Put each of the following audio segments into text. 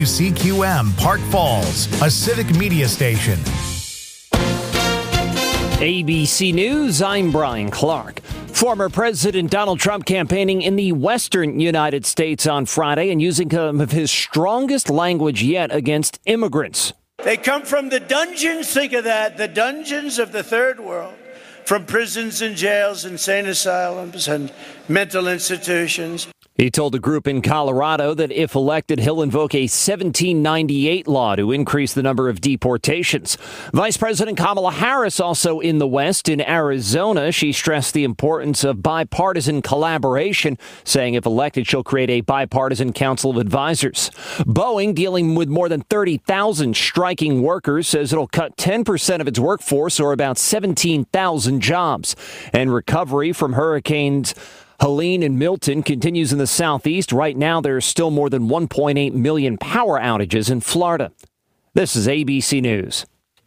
CQM Park Falls, a civic media station. ABC News, I'm Brian Clark. Former President Donald Trump campaigning in the western United States on Friday and using some of his strongest language yet against immigrants. They come from the dungeons, think of that, the dungeons of the third world, from prisons and jails, insane asylums and mental institutions. He told a group in Colorado that if elected, he'll invoke a 1798 law to increase the number of deportations. Vice President Kamala Harris also in the West. In Arizona, she stressed the importance of bipartisan collaboration, saying if elected, she'll create a bipartisan council of advisors. Boeing, dealing with more than 30,000 striking workers, says it'll cut 10% of its workforce, or about 17,000 jobs. And recovery from hurricanes Helene and Milton continues in the southeast. Right now, there are still more than 1.8 million power outages in Florida. This is ABC News.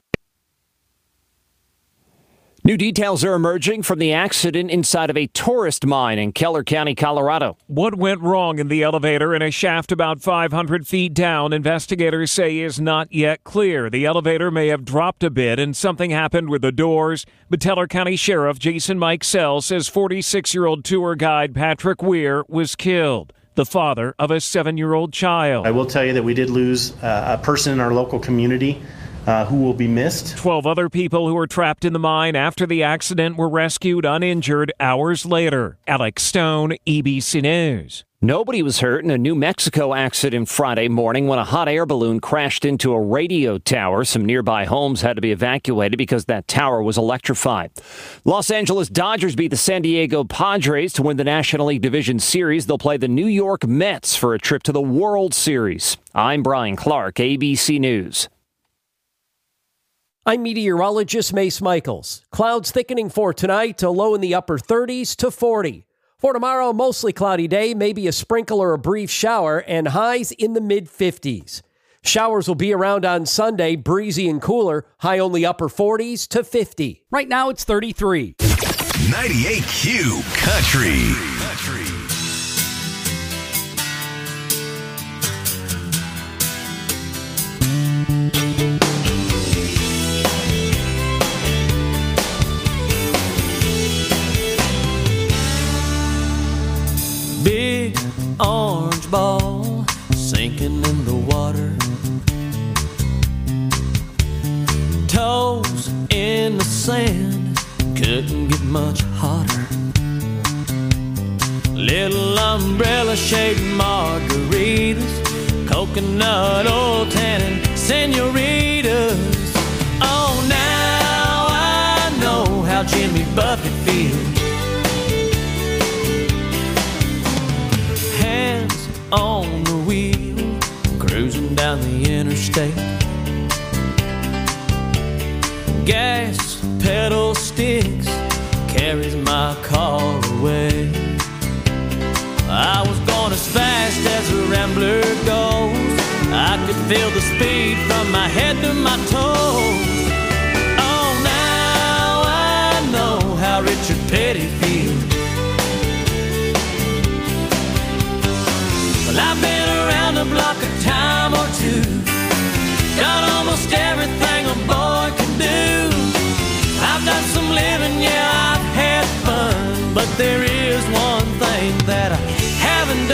New details are emerging from the accident inside of a tourist mine in Keller County, Colorado. What went wrong in the elevator in a shaft about 500 feet down, investigators say is not yet clear. The elevator may have dropped a bit and something happened with the doors. But Teller County Sheriff Jason Mike Sell says 46-year-old tour guide Patrick Weir was killed, the father of a 7-year-old child. I will tell you that we did lose a person in our local community who will be missed. 12 other people who were trapped in the mine after the accident were rescued uninjured hours later. Alex Stone, ABC News. Nobody was hurt in a New Mexico accident Friday morning when a hot air balloon crashed into a radio tower. Some nearby homes had to be evacuated because that tower was electrified. Los Angeles Dodgers beat the San Diego Padres to win the National League Division Series. They'll play the New York Mets for a trip to the World Series. I'm Brian Clark, ABC News. I'm meteorologist Mace Michaels. Clouds thickening for tonight, a low in the upper 30s to 40. For tomorrow, mostly cloudy day, maybe a sprinkle or a brief shower, and highs in the mid-50s. Showers will be around on Sunday, breezy and cooler, high only upper 40s to 50. Right now, it's 33. 98Q Country. Big orange ball sinking in the water, toes in the sand, couldn't get much hotter. Little umbrella shaped margaritas, coconut oil tannin senoritas. Oh, now I know how Jimmy Buffett feels. On the wheel, cruising down the interstate. Gas pedal sticks, carries my car away. I was going as fast as a rambler goes. I could feel the speed from my head to my toes. Oh, now I know how Richard Petty feels. Well, I've been around the block a time or two, done almost everything a boy can do. I've done some living, yeah, I've had fun, but there is one thing that I haven't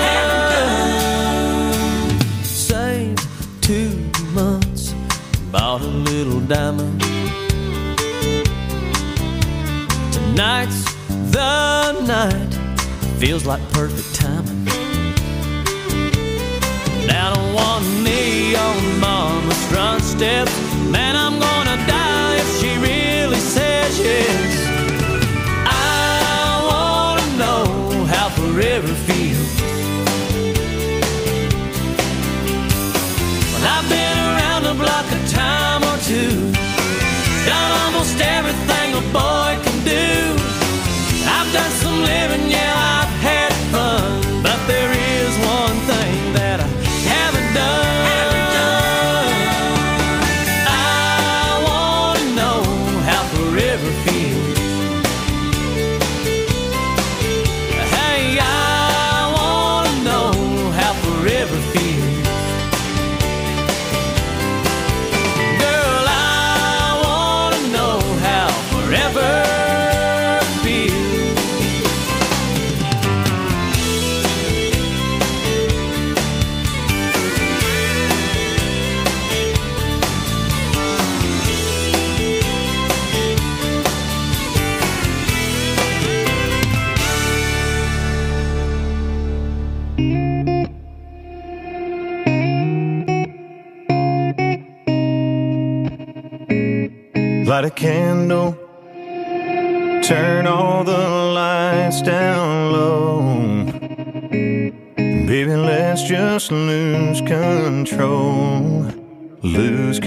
done. Saved 2 months, bought a little diamond. Tonight's the night, feels like perfect timing. Down on one knee on mama's front steps, man, I'm gonna die if she really says yes. I wanna know how forever feels. Well, I've been around the block a time or two, done almost everything a boy can do. I've done some living, yeah, I've had fun, but there is one thing that I haven't done. Light a candle, turn all the lights down low. Baby, let's just lose control. Lose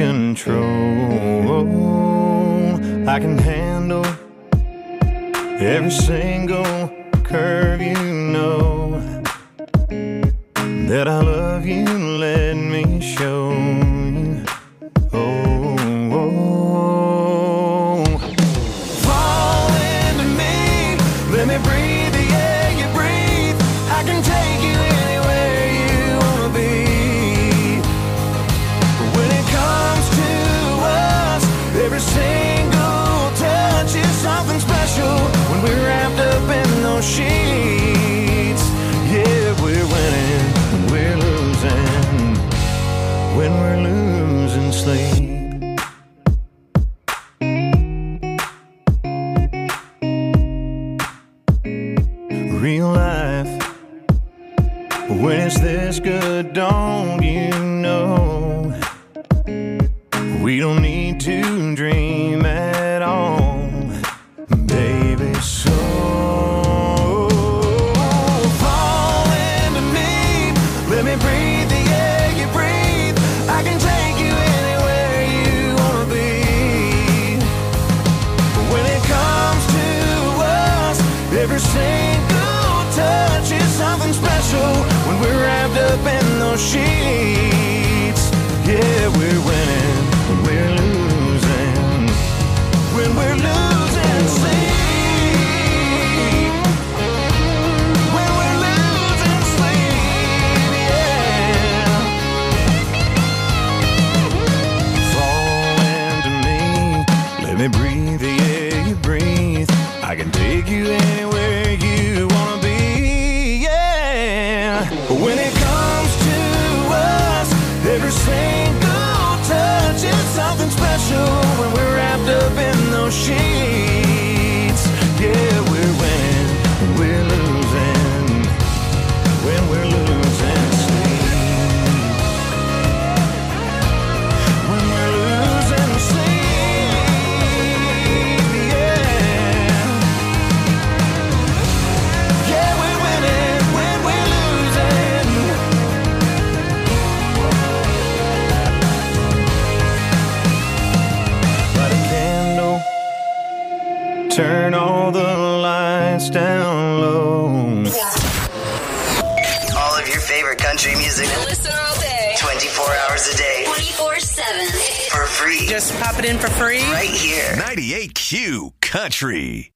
control. I can handle every single curve, you know that I love you, let me show you. Oh, oh. Fall into me, let me breathe the air you breathe. I can take you anywhere you wanna be. When it comes to us, every single touch is something special. When we're wrapped up in those sheets, yeah, we're winning, we're losing. When we're losing sleep. Real life, when it's this good, don't you know? We don't need to dream at all, baby, so fall into me, let me breathe the air you breathe. I can take you anywhere you wanna be. When it comes to us, every single touch is something special. When we're wrapped up in those sheets, yeah, we're winning, we're losing. When we're losing sleep, when we're losing sleep, yeah. Fall into me, let me breathe the air you breathe. I can take you anywhere you wanna be, yeah. When it comes to us, every single touch is something special. When we're wrapped up in those sheets, yeah, we're winning, we're losing. When we're losing sleep, when we're losing sleep, yeah. Yeah, we're winning when we're losing. Light a candle, turn all the lights down low. All of your favorite country music. Listen all day. 24 hours a day. 24/7. For free. Just pop it in for free. Right here. 98Q Country.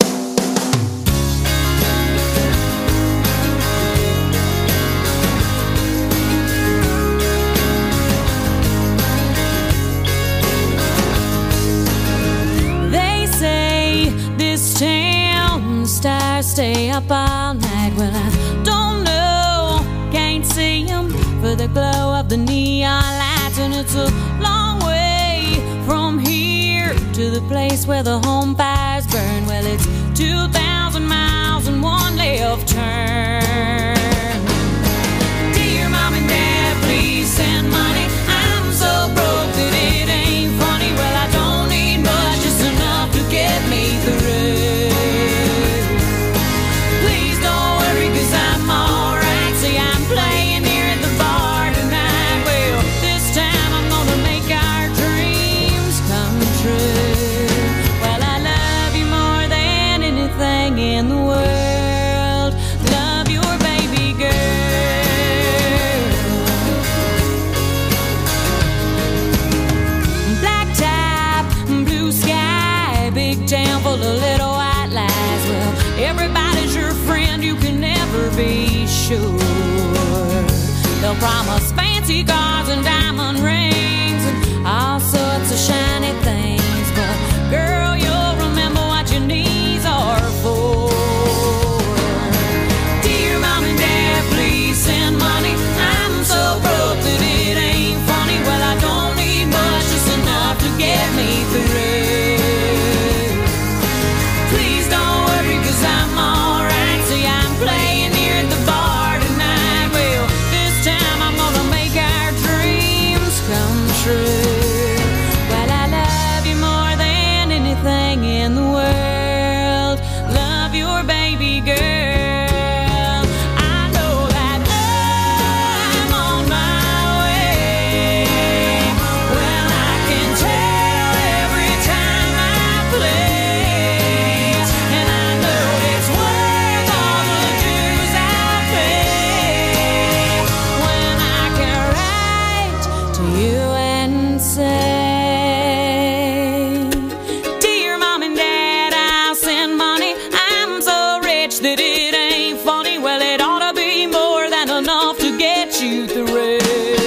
They say this town stars stay up all night. Well, I don't know, can't see them for the glow of the neon lights. And it's a long way from here to the place where the home fires burn. Well, it's 2,000 miles and one left turn. Dear mom and dad, please send money. I'm so broke that it ain't funny. Well, I don't need much, just enough to get me through. Please don't worry, 'cause I'm alright. See, I'm playing here at the bar tonight. Well, this time I'm gonna make our dreams come true. Well, I love you more than anything in the world. Love your baby girl. Black top, blue sky, big town full of little white lies. Well, everybody's your friend, you can never be sure. They'll promise fancy cars and diamond rings and all sorts of shiny things, but girl, you'll remember what your knees are for. Dear mom and dad, please send money. I'm so broke that it ain't funny. Well, I don't need much, just enough to get me through. Please don't worry, 'cause I'm alright. See, I'm playing here at the bar tonight. Well, this time I'm gonna make our dreams to you and say, dear mom and dad, I'll send money. I'm so rich that it ain't funny. Well, it ought to be more than enough to get you through.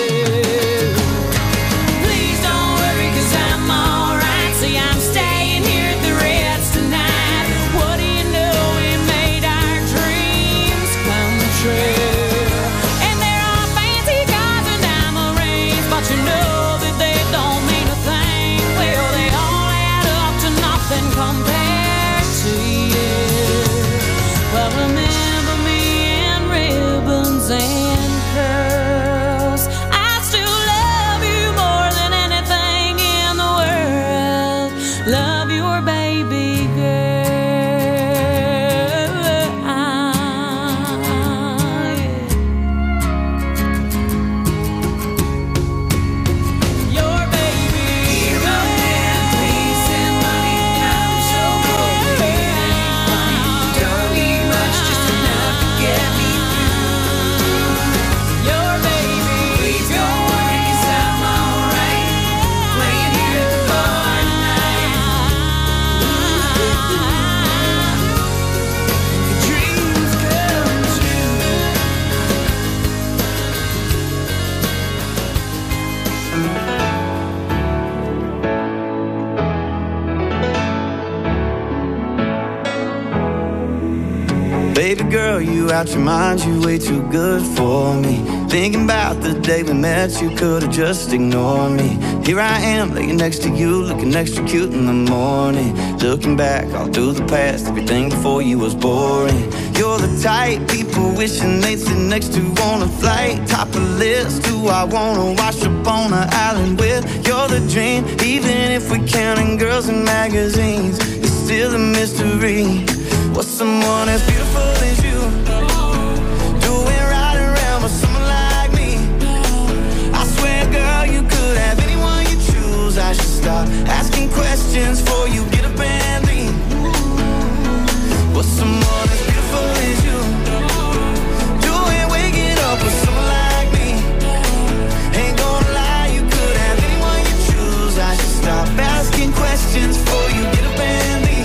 Please don't worry, 'cause I'm alright. See, I'm staying here at the Ritz tonight. What do you know? We made our dreams come true. And there are fancy cars and diamond rings, but you know that they don't mean a thing. Well, they all add up to nothing compared to you. Well, remember me in ribbons and curls. I still love you more than anything in the world. Love your baby girl. Your baby girl. Please send money. I'm so broke. It ain't funny. Don't need much, just enough to get me through. Your baby. Please don't worry, 'cause I'm alright. Playing here at the bar tonight. Dreams come true. Baby girl, you out your mind, you way too good for me. Thinking about the day we met, you could've just ignored me. Here I am, laying next to you, looking extra cute in the morning. Looking back all through the past, everything before you was boring. You're the type people wishing they'd sit next to on a flight. Top of the list, who I wanna wash up on an island with. You're the dream, even if we're counting girls in magazines. It's still a mystery. What's someone as beautiful as you doing right around with someone like me? I swear, girl, you could have anyone you choose. I should stop asking questions before you get up and leave. What's someone as beautiful as you doing waking up with someone like me? Ain't gonna lie, you could have anyone you choose. I should stop asking questions before you get up and leave.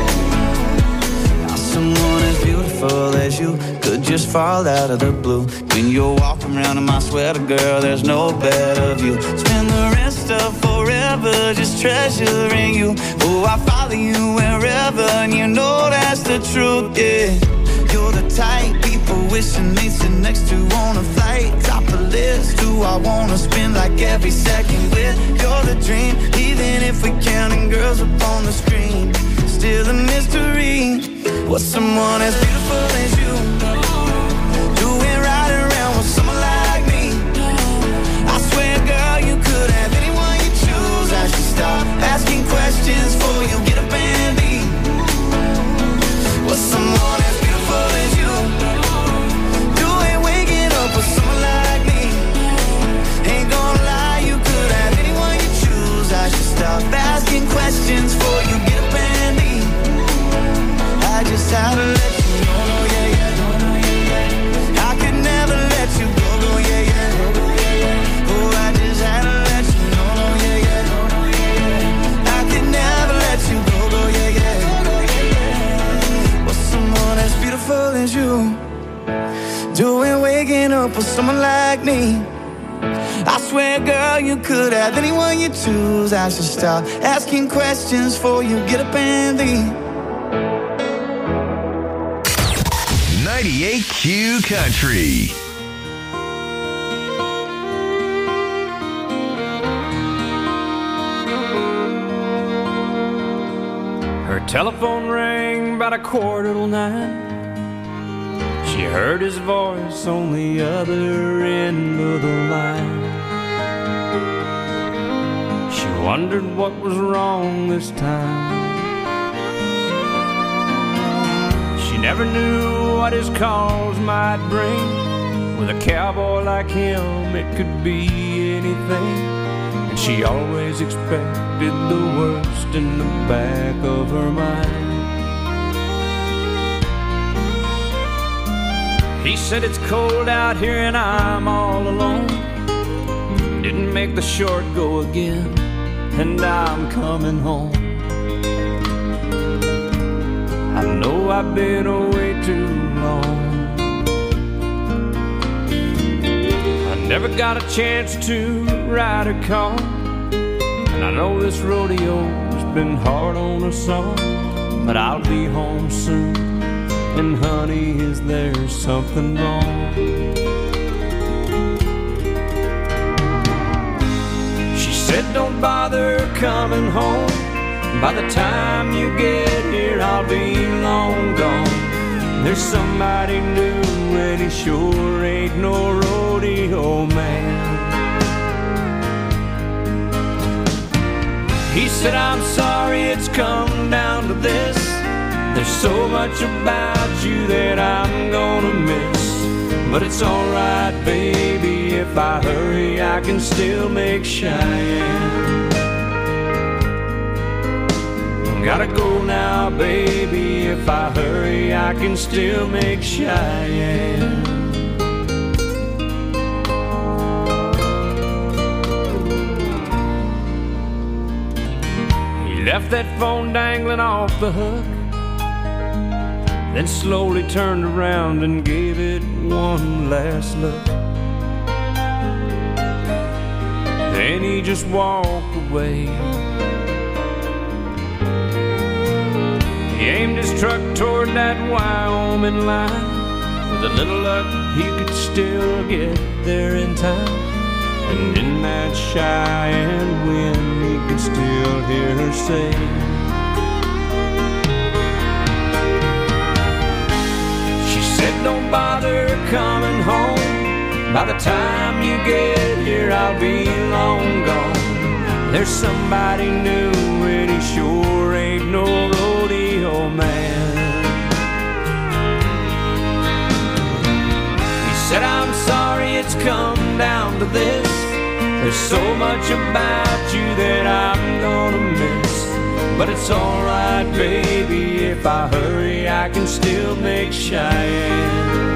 Someone as beautiful as you could just fall out of the blue. When you're walking around in my sweater, girl, there's no better view. Spend the rest of forever just treasuring you. Oh, I follow you wherever, and you know that's the truth, yeah. You're the type people wishing they sit next to on a flight. Top of the list, who I wanna spend like every second with. You're the dream, even if we're counting girls up on the screen. Still a mystery. What's someone as beautiful as you doing right around with someone like me? I swear, girl, you could have anyone you choose. I should stop asking questions before you get up and leave. What's someone as beautiful as you doing waking up with someone like me? Ain't gonna lie, you could have anyone you choose. I should stop asking questions before you get up and leave. I just had to let you know, no, yeah, yeah, no, no, yeah, yeah. I could never let you go, no, yeah, yeah, no, no, yeah, yeah. Oh, I just had to let you know, no, yeah, yeah, no, no, yeah, yeah. I could never let you go, no, yeah, yeah, no, no, yeah, yeah. What's someone as beautiful as you doing waking up with someone like me? I swear, girl, you could have anyone you choose. I should stop asking questions before you get up and leave. 98Q Country. Her telephone rang about 9:15. She heard his voice on the other end of the line. She wondered what was wrong this time. She never knew what his calls might bring. With a cowboy like him, it could be anything. And she always expected the worst in the back of her mind. He said it's cold out here and I'm all alone. didn't make the short go again, and I'm coming home. I know I've been away too long. I never got a chance to ride a car, and I know this rodeo's been hard on us all, but I'll be home soon. And honey, is there something wrong? She said, don't bother coming home. By the time you get here, I'll be long gone. There's somebody new, and he sure ain't no rodeo man. He said, I'm sorry it's come down to this. There's so much about you that I'm gonna miss. But it's alright, baby, if I hurry, I can still make Cheyenne. Gotta go now, baby, if I hurry, I can still make Cheyenne. He left that phone dangling off the hook, then slowly turned around and gave it one last look. Then he just walked away. He aimed his truck toward that Wyoming line. With a little luck, he could still get there in time. And in that Cheyenne wind, he could still hear her say, don't bother coming home. By the time you get here, I'll be long gone. There's somebody new, and he sure ain't no rodeo man. He said, I'm sorry it's come down to this. There's so much about you that I'm gonna miss. But it's alright, baby, if I hurry, I can still make Cheyenne.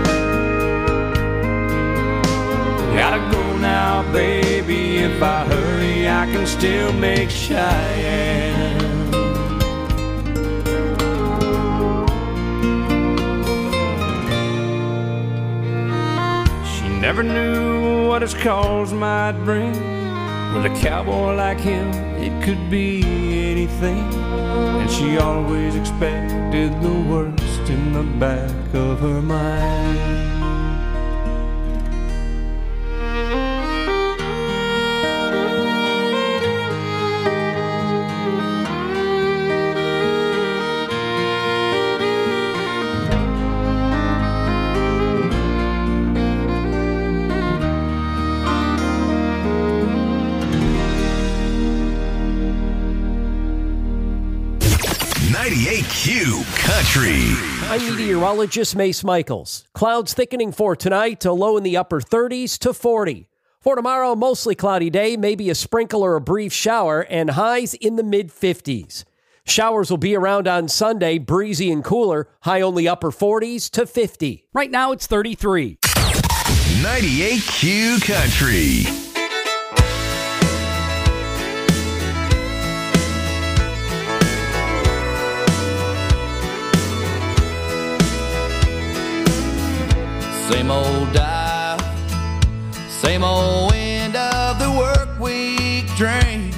Gotta go now, baby, if I hurry, I can still make Cheyenne. She never knew what his calls might bring. With a cowboy like him, it could be anything. And she always expected the worst in the back of her mind. Q Country. I'm meteorologist Mace Michaels. Clouds thickening for tonight, a low in the upper 30s to 40. For tomorrow, mostly cloudy day, maybe a sprinkle or a brief shower, and highs in the mid-50s. Showers will be around on Sunday, breezy and cooler, high only upper 40s to 50. Right now, it's 33. 98 Q Country. Same old dive, same old end of the work week drink.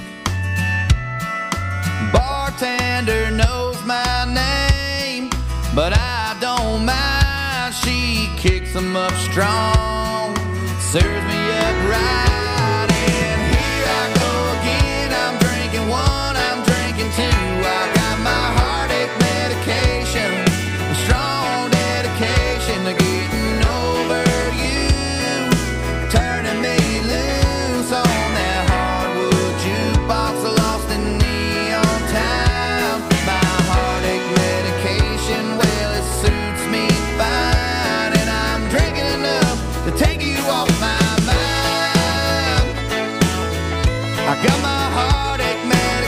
Bartender knows my name, but I don't mind. She kicks them up strong, serves me up right, and here I go again. I'm drinking one, I'm drinking two. I got my heartache medication, a strong dedication to getting over you, turning me loose on that hardwood jukebox, lost in neon time. My heartache medication, well, it suits me fine, and I'm drinking enough to take you off my mind. I got my heartache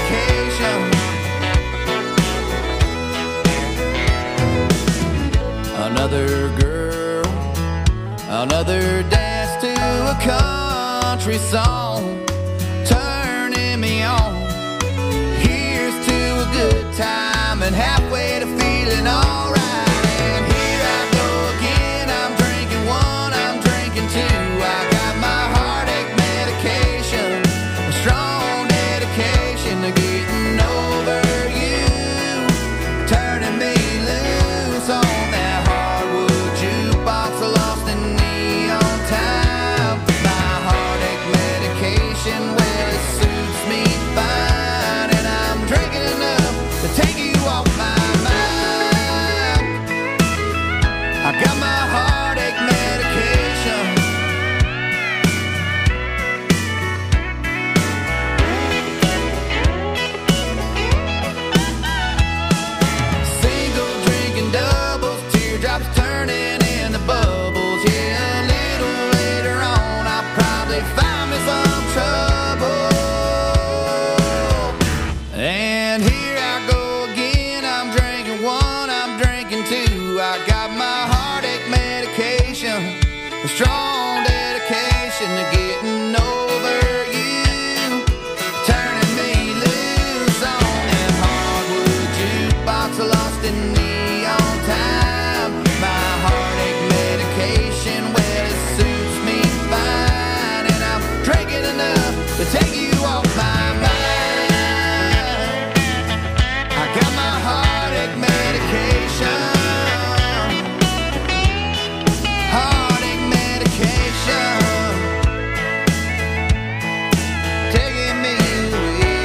medication. Another girl, another dance to a country song. medication, well, it suits me fine, and I'm drinking enough to take you off my mind. I got my heartache medication. Single drinking doubles, teardrops turning into bubbles. Yeah, a little later on I'll probably find me some trouble. And here I go again, I'm drinking one, I'm drinking two. I got my heartache medication, a strong dedication to getting over you, turning me loose on that hardwood jukebox lost in neon time. My heartache medication, well, it suits me fine, and I'm drinking enough to take you off my mind. I got my heartache medication. Heartache medication. Taking me away.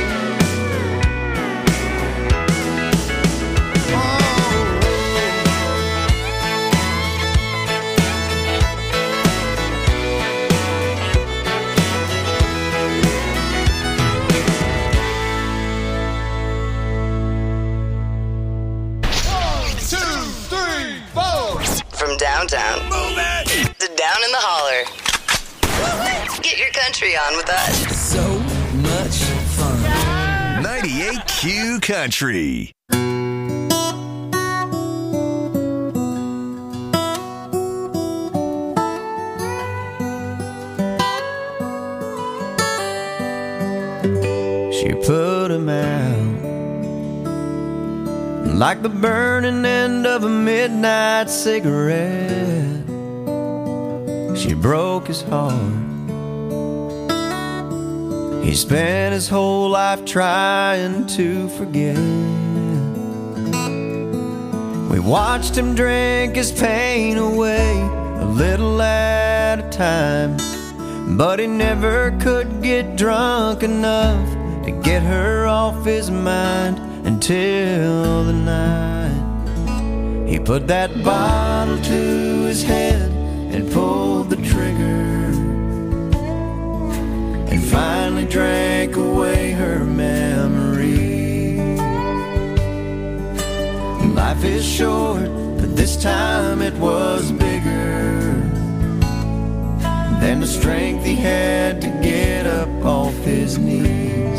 From downtown to down in the holler. Get your country on with us. So much fun. 98Q Country. She put him out like the burning end of a midnight cigarette. She broke his heart. He spent his whole life trying to forget. We watched him drink his pain away, a little at a time, but he never could get drunk enough to get her off his mind until the night he put that bottle to his head and pulled the trigger, and finally drank away her memory. Life is short, but this time it was bigger than the strength he had to get up off his knees.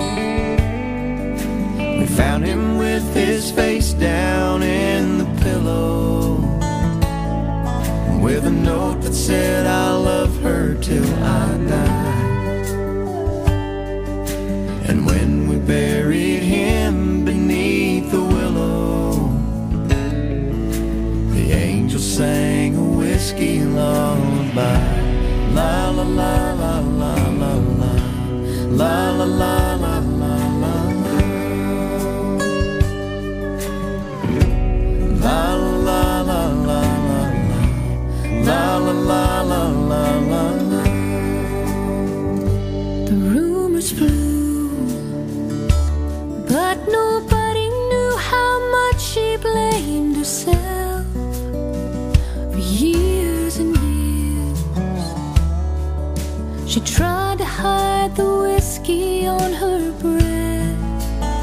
We found him with his face down in the pillow, with a note that said, "I'll love her till I die." And when we buried him beneath the willow, the angel sang a whiskey lullaby. La la la la la la la, la la la la la la, la la la la la, la la la la la la. The rumors flew, but nobody knew how much she blamed herself for years and years. She tried to hide the whiskey on her breath.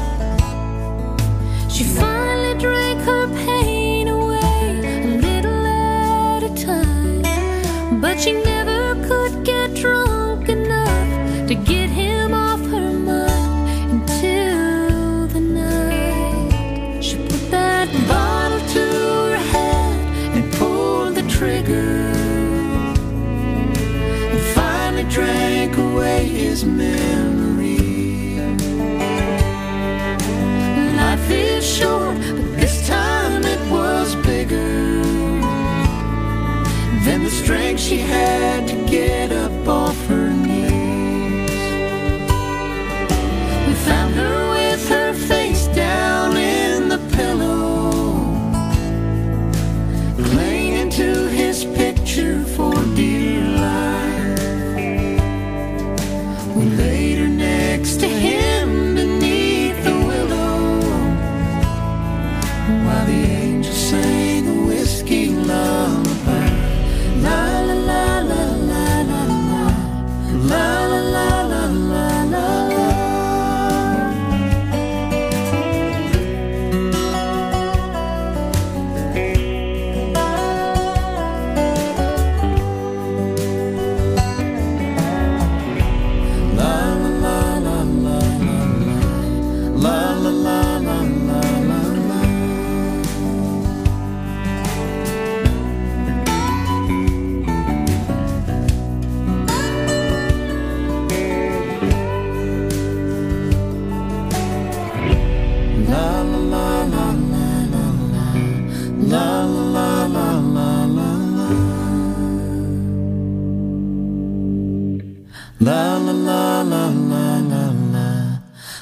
She finally drank her pain away, a little at a time, but she never could get drunk enough to get him off her mind until the night she put that bottle to her head and pulled the trigger, and finally drank away his memory. Life is short, but this time it was bigger than the strength she had to get up off her knees. We found her with her face down in the pillow, clinging to his picture for dear life. We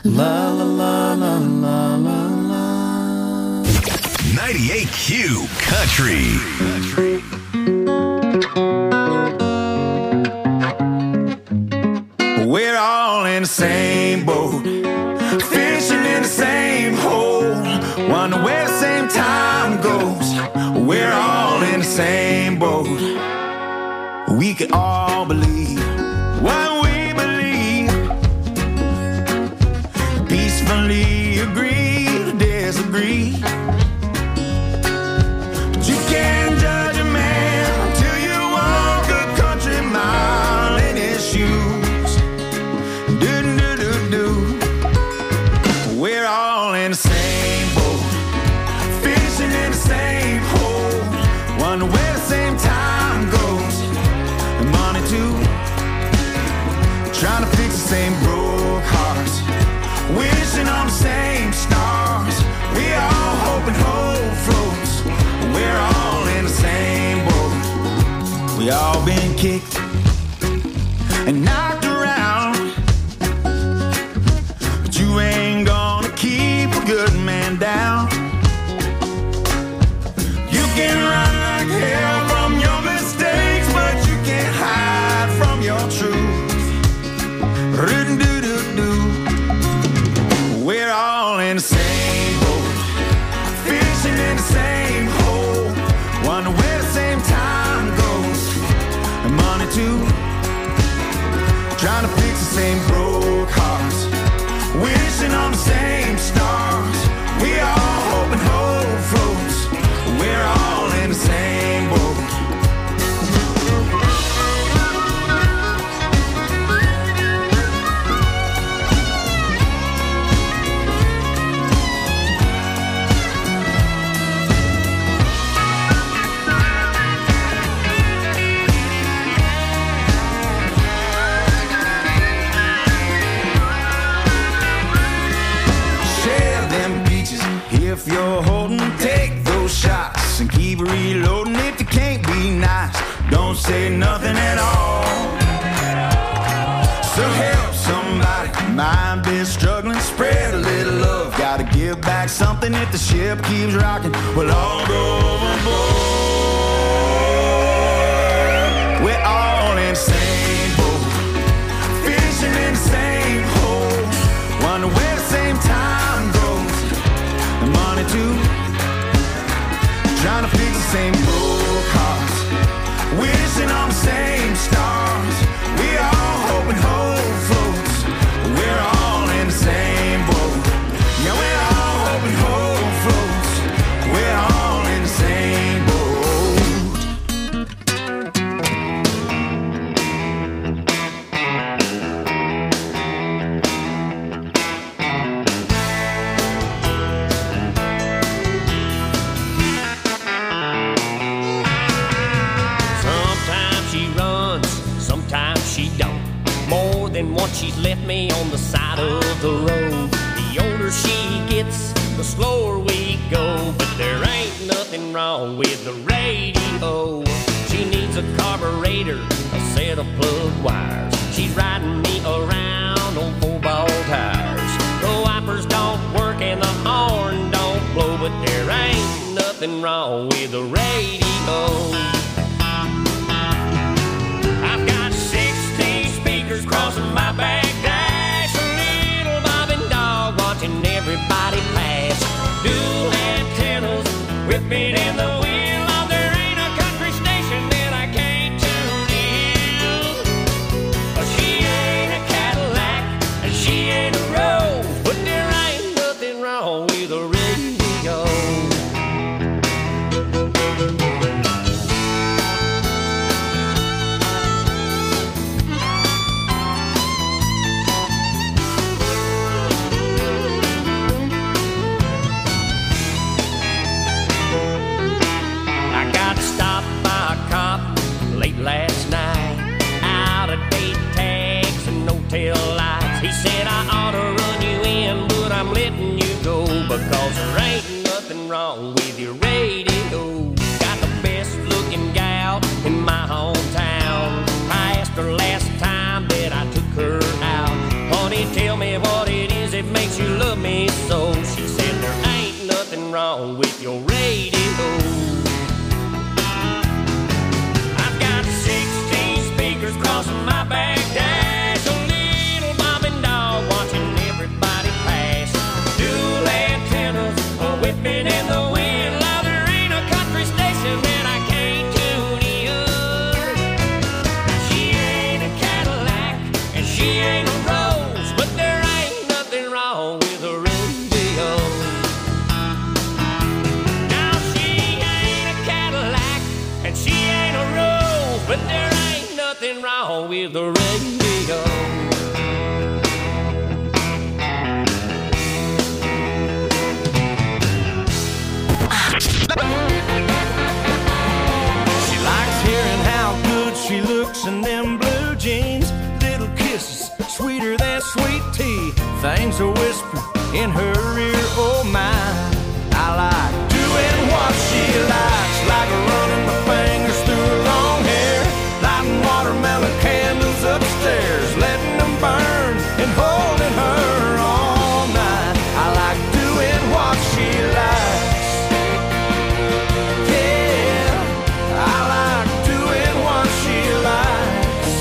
La la la la la la la. 98Q Country. We're all in the same boat, fishing in the same hole, wonder where the same time goes. We're all in the same boat. We could all believe what we believe, peacefully agree to disagree. But you can't judge a man until you walk a country mile in his shoes. Do-do-do-do. We're all in the same boat, fishing in the same hole, wonder where the same time goes. And money too, trying to fix the same broke hearts, wishing on the same stars. We all hope and hope floats. We're all in the same boat. We all been kicked and knocked around, but you ain't gonna keep a good man down. You can run like hell from your mistakes, but you can't hide from your truth. Do-do-do-do. We're all in the same boat, fishing in the same hole, wonder where the same time goes. And money too, trying to fix the same broke hearts, wishing on the same stars. We all hope and hope floats. We're all in the same boat. Share them beaches if you're holding. Take those shots and keep reloading. If you can't be nice, don't say nothing at all. So help somebody, mind been struggling. Spread a little love, gotta give back something. If the ship keeps rocking, we'll all go overboard. We're all in the same boat, fishing in the same hole, wonder where the same time goes. And money too, trying to fix the same broke hearts, wishing on the same stars. We all hope and hope floats. We're all in the same boat. Yeah, we're all hope and hope floats. We're all in the same boat. Sometimes she runs, sometimes she don't. More than once she's left me on the side of the road. The older she gets, the slower we go. But there ain't nothing wrong with the radio. She needs a carburetor, a set of plug wires. She's riding me around on 4-ball tires. The wipers don't work and the horn don't blow. But there ain't nothing wrong with the radio. I've got 60 speakers crossing my back dash, a little bobbing dog watching everybody pass. Dual antennas whipping in the wind. Oh, there ain't a country station that I can't tune in. She ain't a Cadillac and she ain't a Rose, but there ain't nothing wrong with a radio. I got stopped by a cop late last night, out of date tags and no tail lights. He said I ought to run you in, but I'm letting you go because there ain't nothing wrong with your radio. Got the best looking gal in my hometown. I asked her last time that I took her out, honey, tell me what it is that makes sweet tea. Things are whispering in her ear, oh my. I like doing what she likes, like running my fingers through her long hair, lighting watermelon candles upstairs, letting them burn and holding her all night. I like doing what she likes. Yeah, I like doing what she likes.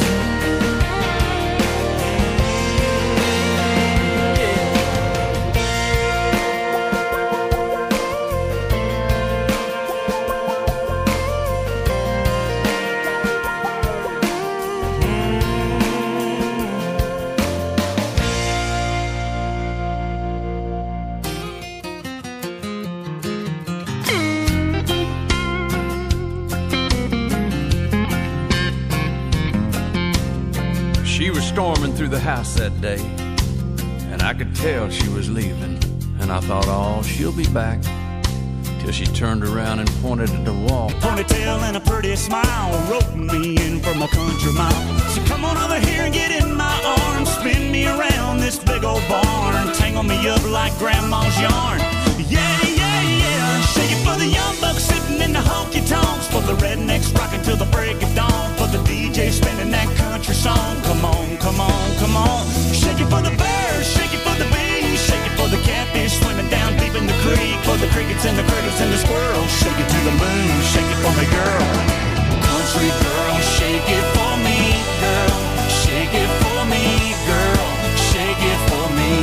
She was storming through the house that day, and I could tell she was leaving. And I thought, oh, she'll be back. Till she turned around and pointed at the wall. Ponytail and a pretty smile, roping me in for my country mile. So come on over here and get in my arms, spin me around this big old barn, tangle me up like grandma's yarn. Yeah, yeah, yeah. Shake it for the young bucks sitting in the honky tonks, for the rednecks rocking till the break of dawn, for the DJ spinning that country song. Come on, come on, come on. Shake it for the birds, shake it for the bees, shake it for the catfish swimming down deep in the creek, for the crickets and the critters and the squirrels. Shake it to the moon, shake it for me, girl. Country girl, shake it for me, girl. Shake it for me, girl. Shake it for me.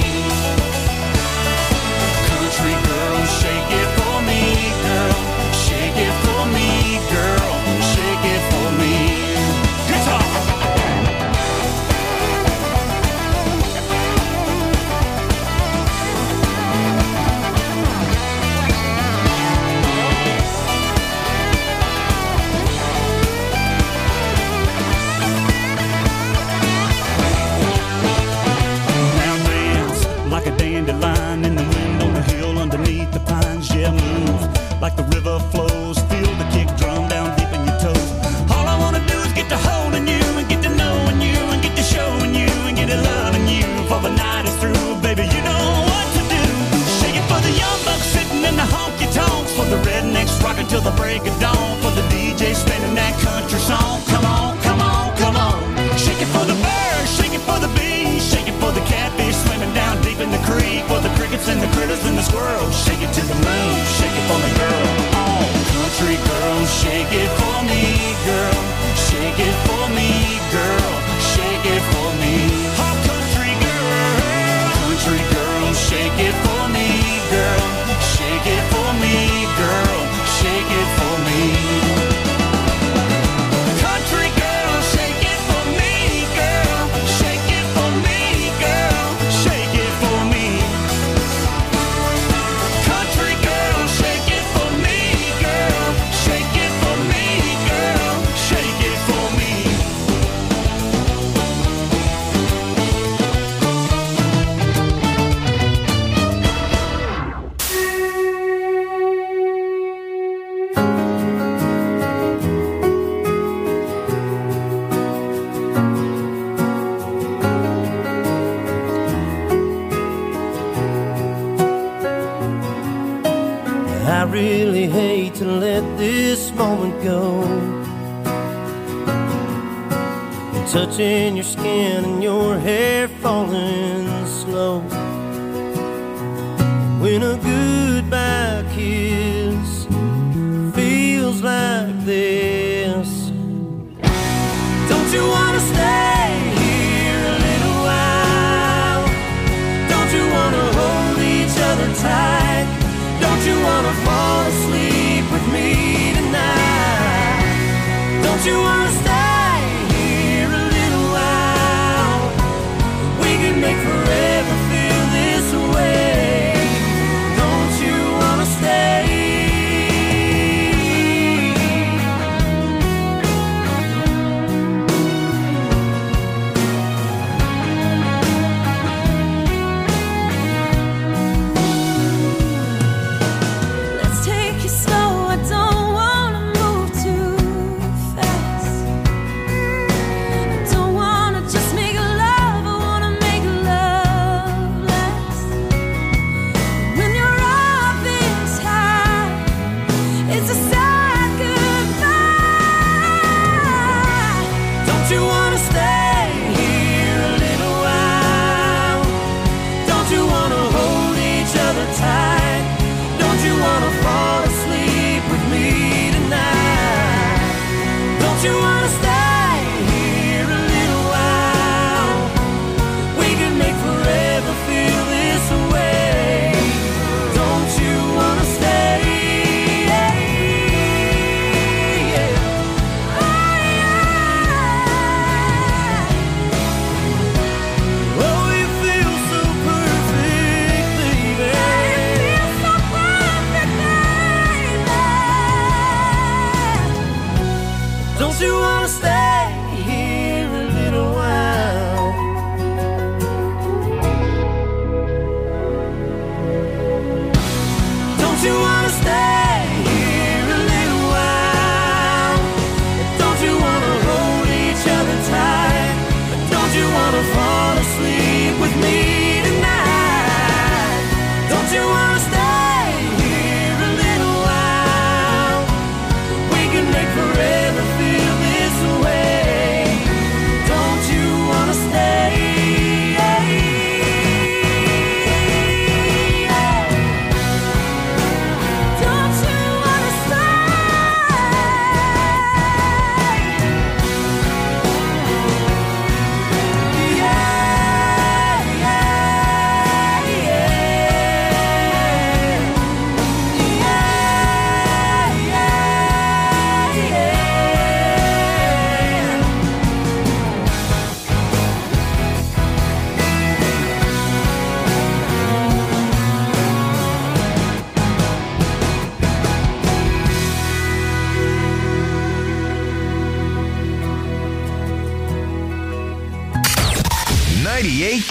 Country girl, shake it for me, girl. Shake it for me, girl. Shake it for me. Guitar. Like a dandelion in the wind on the hill underneath the pines. Yeah, move like the river flows. Feel the kick drum down deep in your toes. All I wanna do is get to holding you and get to knowing you and get to showing you and get to loving you. For the night is through, baby, you know what to do. Shake it for the young bucks sitting in the honky tonks, for the rednecks rocking till the break of dawn, for the DJ spinning that country song. Come on, come on, come on. Shake it for the birds, shake it for the bees, shake it for the catfish swimming down deep in the creek, for the crickets and the critters and the squirrels. Shake it to the moon, shake it for me, girl. Oh, country girl, shake it for me, girl. Shake it for me, girl. Shake it for me. Oh, country girl, shake it for me, girl. Shake it for me, girl. Shake it for me. Country girl, shake it for me, girl. Shake it for me, girl. Shake it for me. Country girl, shake it for me, girl. Shake it for me, girl. Shake it for me. I really hate to let this moment go. Touching your skin and your hair falling slow. When a goodbye kiss feels like this. Don't you wanna stay here a little while? Don't you wanna hold each other tight? Don't you wanna fall asleep with me tonight? Don't you wanna stay here a little while? We can make forever feel this way. Don't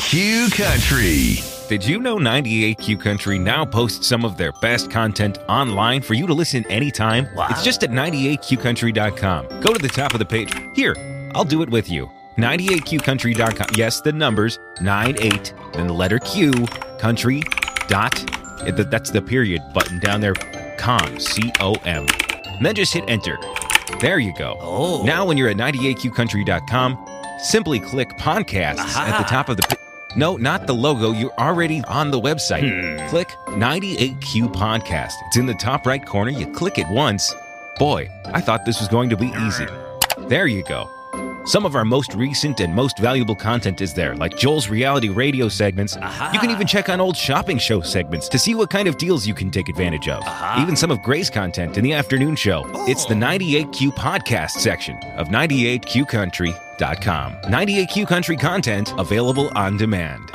Q Country. Did you know 98Q Country now posts some of their best content online for you to listen anytime? Wow. It's just at 98qcountry.com. Go to the top of the page. Here, I'll do it with you. 98qcountry.com. Yes, the numbers, 98, then the letter Q, country, dot, that's the period button down there, com, C-O-M. And then just hit enter. There you go. Oh. Now when you're at 98qcountry.com, simply click podcast at the top of the page. No, not the logo. You're already on the website. Click 98Q Podcast. It's in the top right corner. You click it once. Boy, I thought this was going to be easy. There you go. Some of our most recent and most valuable content is there, like Joel's reality radio segments. You can even check on old shopping show segments to see what kind of deals you can take advantage of. Even some of Gray's content in the afternoon show. It's the 98Q Podcast section of 98qcountry.com. 98Q Country content available on demand.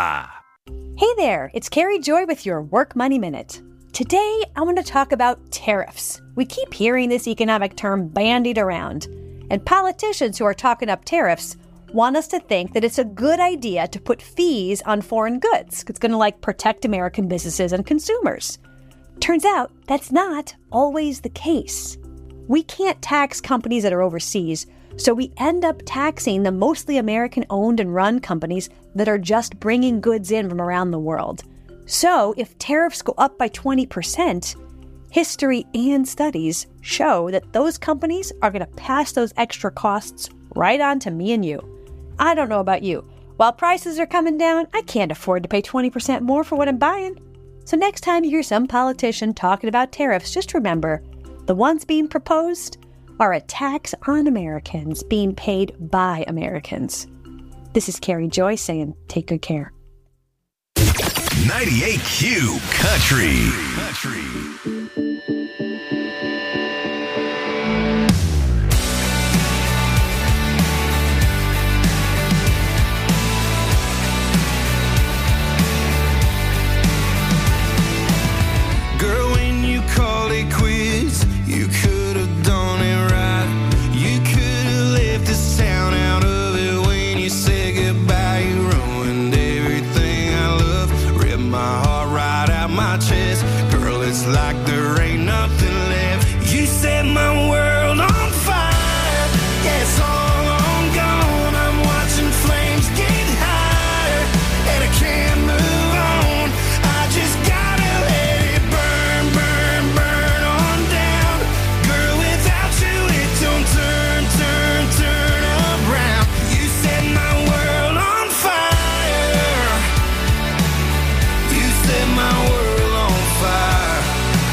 Hey there, it's Carrie Joy with your Work Money Minute. Today, I want to talk about tariffs. We keep hearing this economic term bandied around, and politicians who are talking up tariffs want us to think that it's a good idea to put fees on foreign goods. It's going to protect American businesses and consumers. Turns out that's not always the case. We can't tax companies that are overseas, so we end up taxing the mostly American-owned and run companies that are just bringing goods in from around the world. So if tariffs go up by 20%, history and studies show that those companies are going to pass those extra costs right on to me and you. I don't know about you. While prices are coming down, I can't afford to pay 20% more for what I'm buying. So next time you hear some politician talking about tariffs, just remember, the ones being proposed are a tax on Americans being paid by Americans. This is Carrie Joy saying, take good care. 98Q Country. Girl, when you called it quits, you could have done it right. You could have left this town out of it when you said goodbye. You ruined everything I love, ripped my heart right out my chest. Girl, it's like there ain't nothing left. You set my world on fire. Yeah, it's all on gone. I'm watching flames get higher, and I can't move on. I just gotta let it burn, burn, burn on down. Girl, without you it don't turn, turn, turn around. You set my world on fire. You set my world on fire.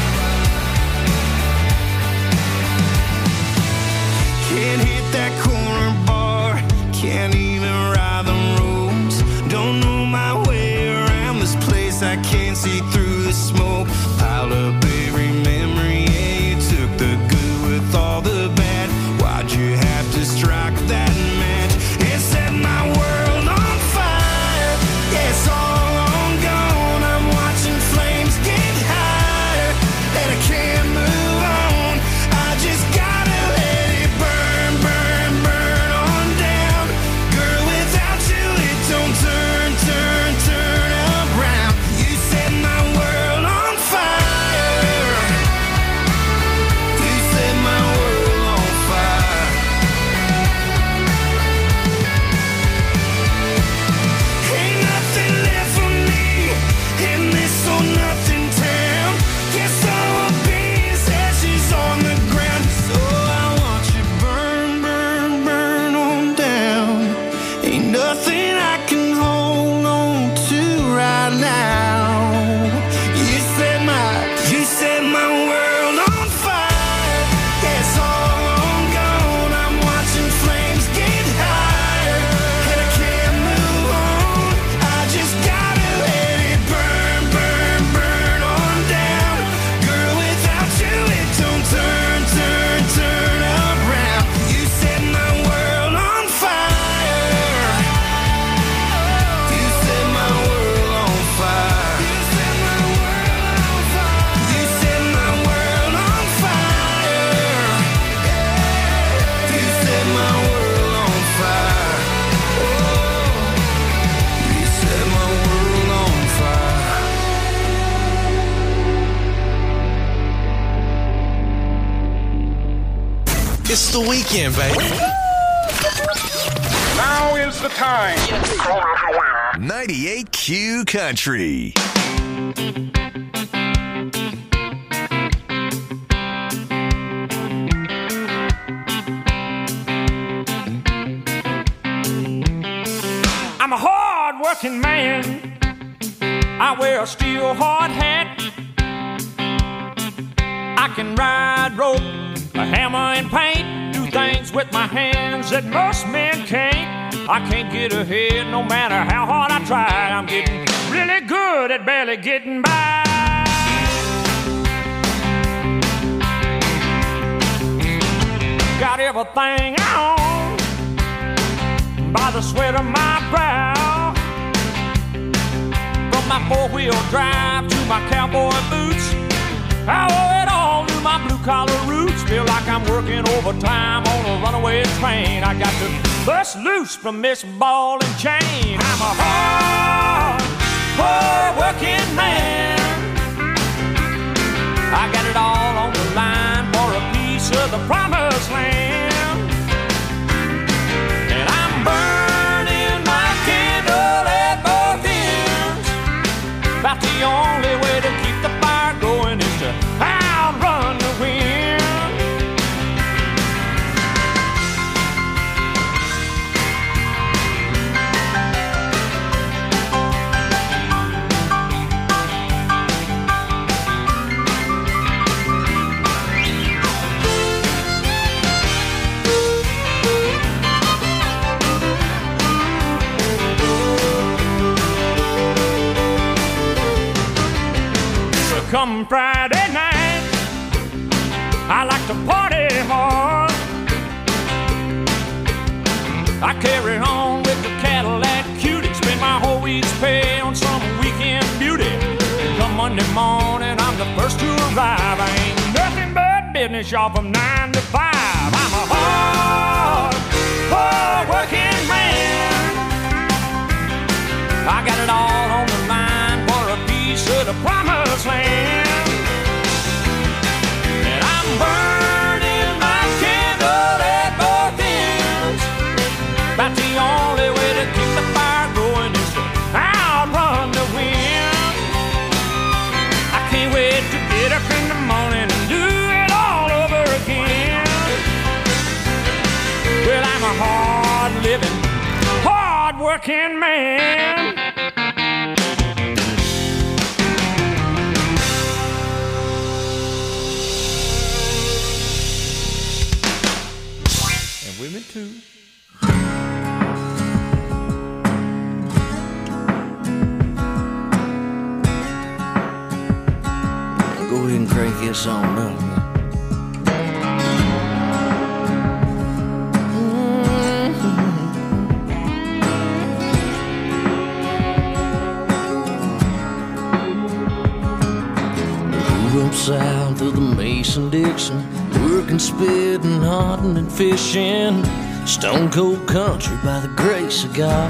Can't hit that corner bar, can't even ride the roads. Don't know my way around this place, I can't see through the smoke. Piled up every memory, yeah, you took the good with all the bad. Why'd you have to strike that match and set my world on fire? Yeah, it's all on gone. I'm watching flames get higher, and I can't move on. I just gotta let it burn, burn, burn on down. Girl, without you it don't turn, turn, turn around. You set my world on fire. the weekend, baby. Now is the time. 98Q Country. I'm a hard-working man. I wear a steel hard hat. I can ride rope, a hammer and paint, do things with my hands that most men can't. I can't get ahead no matter how hard I try. I'm getting really good at barely getting by. Got everything I own by the sweat of my brow. From my four-wheel drive to my cowboy boots, I owe it all to my blue-collar roots. Feel like I'm working overtime on a runaway train. I got to bust loose from this ball and chain. I'm a hard-working man. I got it all on the line for a piece of the promised land. And I'm burning my candle at both ends. About the only way to keep the fire going is to outrun the wind. Come Friday night, I like to party hard. I carry on with the Cadillac Cutie, spend my whole week's pay on some weekend beauty. Come Monday morning, I'm the first to arrive. I ain't nothing but business, y'all, from 9 to 5. I'm a hard-working man. I got it all on the line for a piece of the promised land. And I'm burning my candle at both ends. About the only way to keep the fire going is to outrun the wind. I can't wait to get up in the morning and do it all over again. Well, I'm a hard-living, hard-working man. Women too. Go ahead and crank this on up. Up south of the Mason-Dixon, working, spitting, hunting, and fishing. Stone cold country by the grace of God.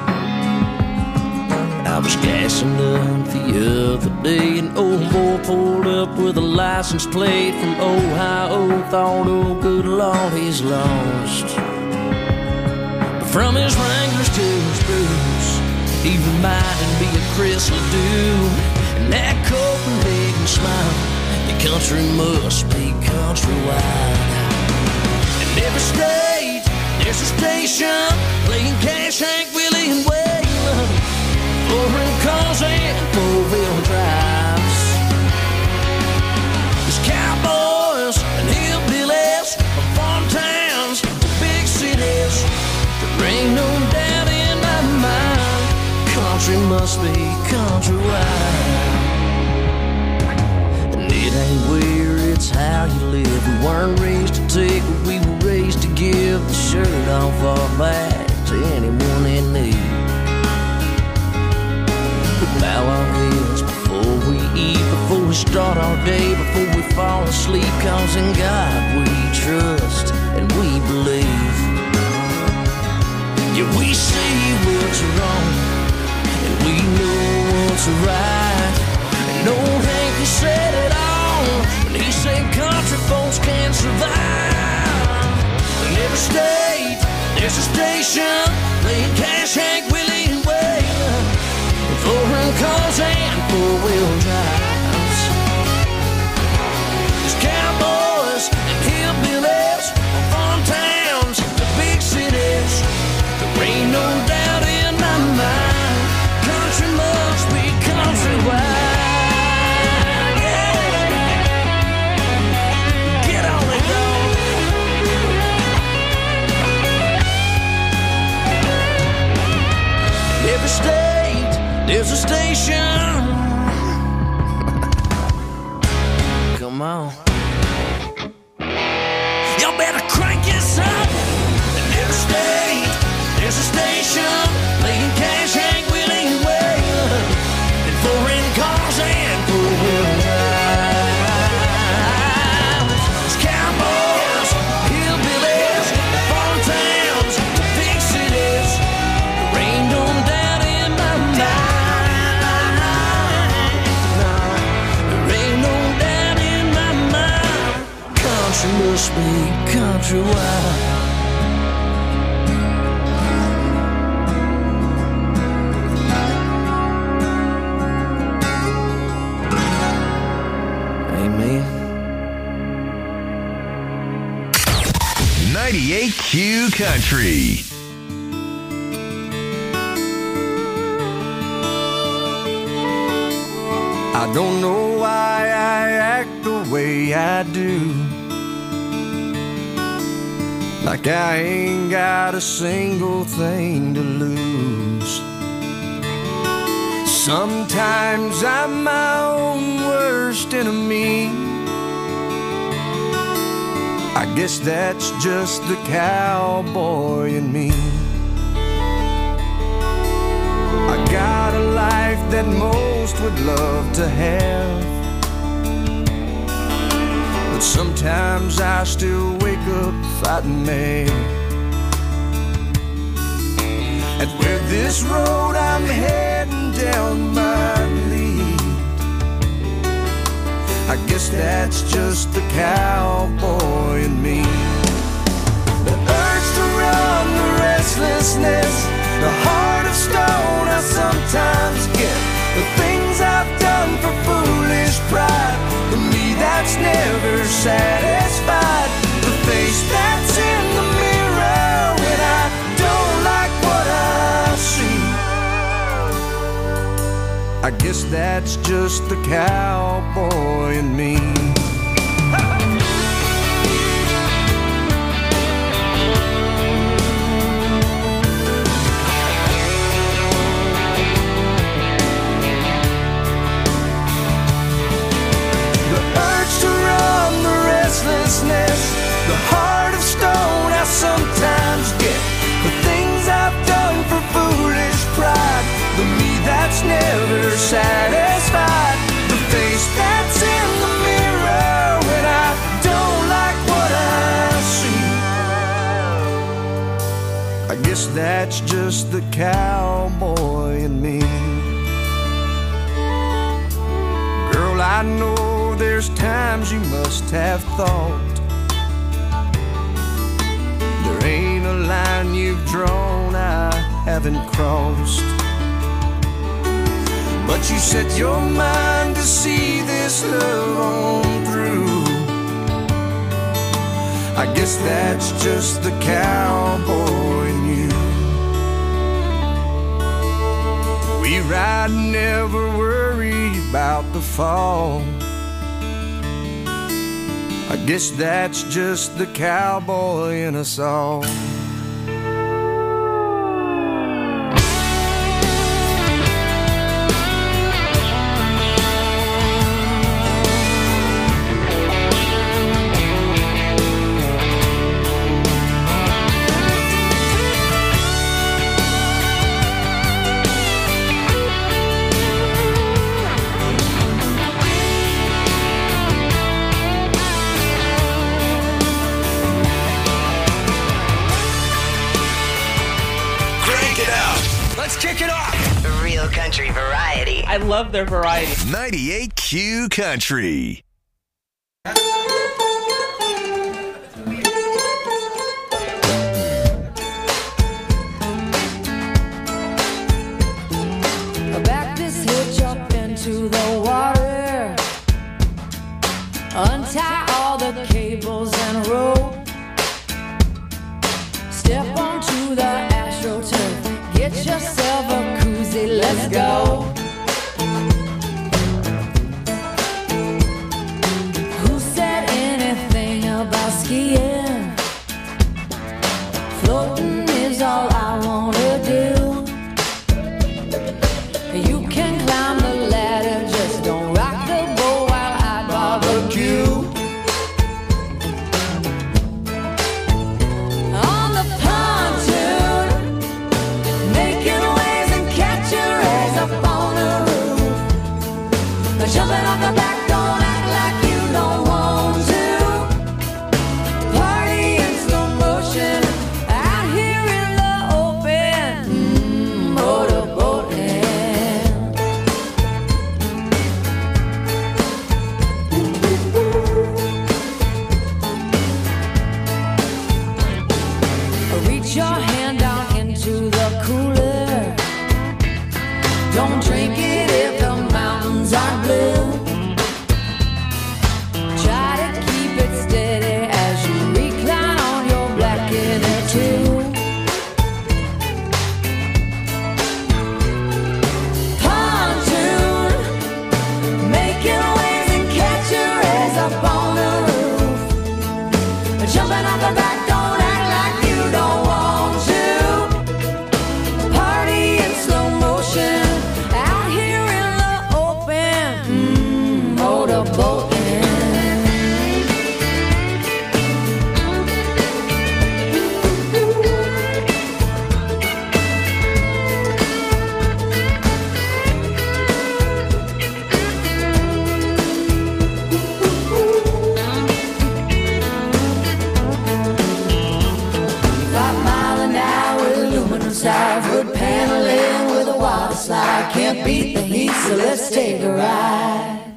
I was gassing up the other day, an old boy pulled up with a license plate from Ohio. Thought, oh good Lord, he's lost. But from his Wranglers to his boots, he reminded me of Chris Ledoux and that Copenhagen smile. The country must be countrywide. In every state, there's a station playing Cash, Hank, Willie, and Waylon. Foreign cars and four-wheel drives. There's cowboys and hillbillies from farm towns to big cities. There ain't no doubt in my mind, country must be countrywide. And it ain't where, it's how you live. We weren't raised to take what we were raised to give. The shirt off our back to anyone in need. We bow our heads before we eat, before we start our day, before we fall asleep. Cause in God we trust and we believe. Yeah, we see what's wrong and we know what's right. And old Hank said it all when he said country folks can't survive. Every state, there's a station playing Cash, Hank, Willie, and Waylon. Foreign cars and four-wheel drives. There's cowboys and hillbillies, farm towns, the big cities. There ain't no doubt in my mind, country must be countrywide. Every state, there's a station. Come on. Y'all better crank this up. In every state, there's a station playing Cash, Hank, Willie, and Waylon. And foreign cars and four-wheel drives. There's cowboys, hillbillies, farm towns, the big cities. There ain't no doubt in my mind. There ain't no doubt in my mind. Country must be countrywide. Amen. 98Q Country. I don't know why I act the way I do. Like I ain't got a single thing to lose. Sometimes I'm my own worst enemy. I guess that's just the cowboy in me. I got a life that most would love to have, but sometimes I still wake up fighting mad. And where this road I'm heading down might lead, I guess that's just the cowboy in me. The urge to run, the restlessness, the heart of stone I sometimes get. The things I've done for foolish pride, for me that's never satisfied. The face that's in the mirror when I don't like what I see, I guess that's just the cowboy in me. The heart of stone I sometimes get. The things I've done for foolish pride, the me that's never satisfied. The face that's in the mirror when I don't like what I see, I guess that's just the cowboy in me. Girl, I know there's times you must have thought there ain't a line you've drawn I haven't crossed. But you set your mind to see this love on through. I guess that's just the cowboy in you. We ride, never worry about the fall. I guess that's just the cowboy in us all. Country variety. I love their variety. 98Q Country. into the water. Untie all the cables and rope. Step onto the AstroTurf. Get yourself a koozie, let's go. Who said anything about skiing? Floating is all I wanna do. You can climb the ladder, just don't rock the boat while I barbecue. On the pontoon, making waves and catching rays up on the roof. Jumping off the back, don't act like you don't want to. Party in slow motion, out here in the open. Motorboating. Reach your hand down into the cooler. Don't drink it if the mountains are blue. Try to keep it steady as you recline on your black inner tube. Pontoon, making waves and catching rays up on the roof. Jumping off the back, don't act like you don't want to. Party in slow motion, out here in the open. Motorboating. Wood paneling with a water slide. Can't beat the heat, so let's take a ride.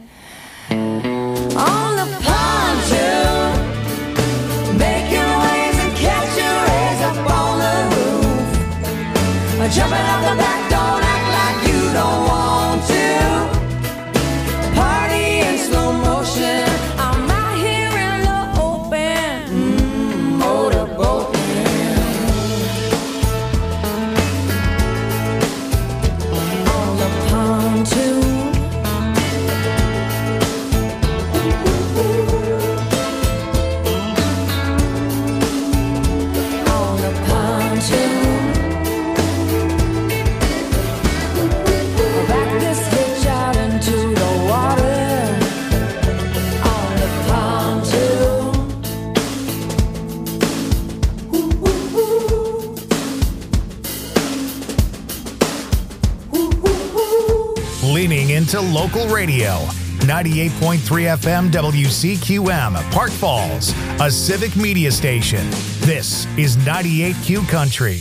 On the pontoon, making waves and catching rays up on the roof. Jumping off the back, don't act like you don't want to. Party in slow motion, I'm out here in the open. Motorboating. Leaning into local radio. 98.3 FM WCQM, Park Falls, a civic media station. This is 98Q Country.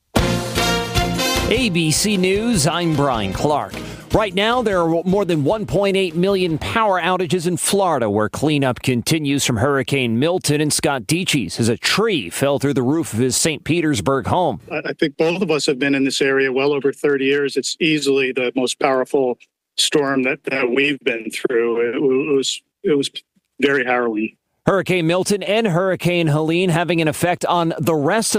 ABC News, I'm Brian Clark. Right now, there are more than 1.8 million power outages in Florida, where cleanup continues from Hurricane Milton. And Scott Dietschy says a tree fell through the roof of his St. Petersburg home. I think both of us have been in this area well over 30 years. It's easily the most powerful storm that we've been through. It was very harrowing. Hurricane Milton and Hurricane Helene having an effect on the rest of